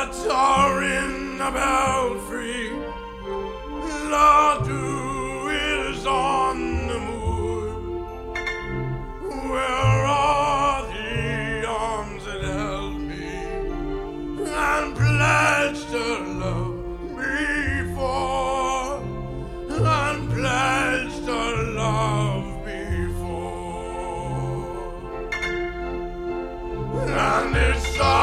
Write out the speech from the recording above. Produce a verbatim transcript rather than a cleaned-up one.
in the belfry, Ladue is on the moor. Where are the arms that held me and pledged to love me for, and pledged to love me for? And it's